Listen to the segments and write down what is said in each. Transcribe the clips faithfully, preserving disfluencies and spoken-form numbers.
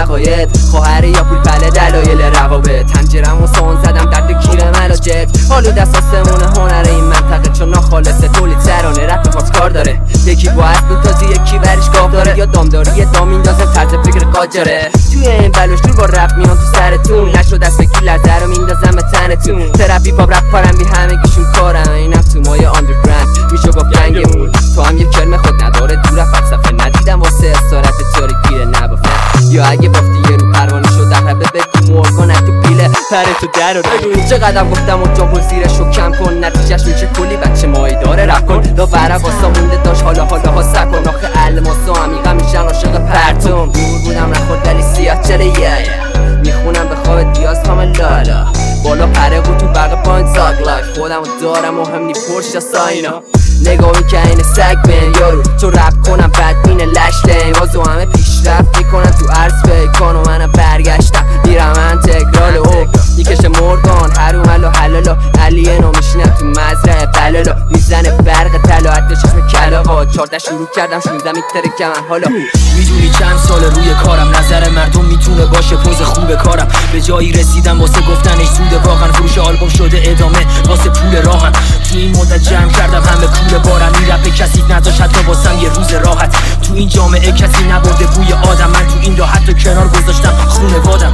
عقاید خواهر یا پول پله دلایل روابط تنجرم و سون زدم درد گیر ملاجت حالو دست آسمونه هنر این منطقه چون ناخالصه تولید سرانه رپ خواست کار داره یکی با اسب تازی یکی برش گاف داره یا دامداری دام میندازه طرز فکر قاجاره توی این بلوش با رپ میان تو سرتون نشد دست بگی لرزه رو میندازم به تنتون ترپی پاپ رپ پارم بی همگیشون کارم اینم تو مایه آندرگراند میشه گفت گنگمون تو هم یه کرم خود نداره دور فلسفه ندیدم واسه اسارت تاری گیره نبافه یا اگه بافتی یه رو پروانه شد دقیقه بگو مورگان تو پیله پره تو در رو نگو چه قدم گفتم و جامپل زیرش رو کم کن نتیجهش میشه کلی بچه مایی داره رپ کن دا ورق آسا مونده داشت حالا حالا ها سکن آخه علماس و عمیقا میشن عاشق پرتون دور بودم نخورد ولی سیاه چله یه میخونم به خواب دیاز کامل لالا بالا پره بود تو برق پایین زاگ لایف خودم دارم مهم نی پرش یا ساینا نگاه میکن این سگ بین یارو چون رپ کنم بدبین لش لیم بازو همه پیشرفت میکنن تو عرض بیکان و منم برگشتم میرم انتگرال او میکشه مورگان هرومل و حلالا علیه نو میشینم تو مزرعه بلالا میزنه برق طلا حتی چشم کلاغا چارده شروع کردم شونزدم میترکم حالا میدونی چند سال روی کارم نظر مردم میتونه باشه پوز خوب کارم به جایی رسیدم واسه گفتنش زوده واقعا فروش آلبوم شده ادامه واسه پول راهم تو این مدت جمع کردم همه کول بارم این رپ کسی نداشت حتی واسم یه روز راحت تو این جامعه کسی نبرده بوی آدم من تو این دو حتی کنار گذاشتم خونه وادم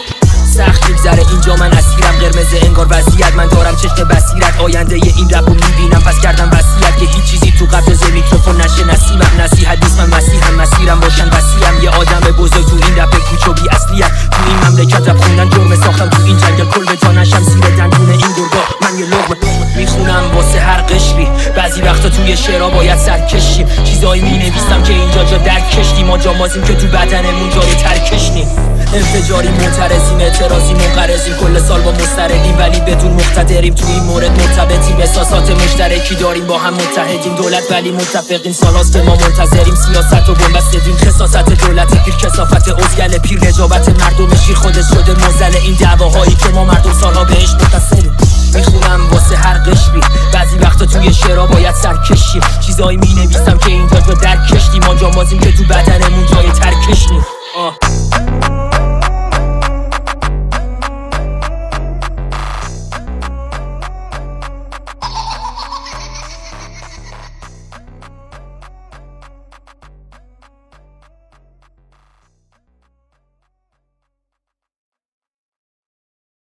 سخت میگذره اینجا من اسیرم قرمز انگار وضعیت من دارم چشم بصیرت آینده این رپو میبینم پس کردم وصیت که هیچ چیزی تو قبض میکروفون نشه نصیبم نصیحت نیست من مسیحم مسیرم باشن وسیعم یه آدم بزرگ تو این رپ کوچو بی اصلیت تو این مملکت رپ خوندن جرم ساختم تو این جنگل کل به تا نشم زیر دندون این گرگا من یه لقمه میخونم واسه هر قشری بعضی وقتا توی شعرها باید سرکشیم چیزایی مینویسم که اینجا جا درک کشتیم ما جامازیم که تو بدنمون جای ترکش نیم انفجاری معترضیم اعتراضی منقرضیم کل سال با مستردیم ولی بدون مقتدریم تو این مورد مرتبطیم احساسات مشترکی داریم با هم متحدیم دولت ولی متفقیم سالاست که ما منتظریم سیاست و بنبستیم خساست دولت پیر کثافت ازگل پیر نجابت مردم شیر خودش شده موزل این دعواهایی که ما مردم سالها بهش متصلیم میخونم واسه هر قشری بعضی وقتا توی شعرها باید سرکشیم چیزایی مینویسم که اینجا جا درک کشتیم ما جامازیم که تو بدنمون جای ترکش نیم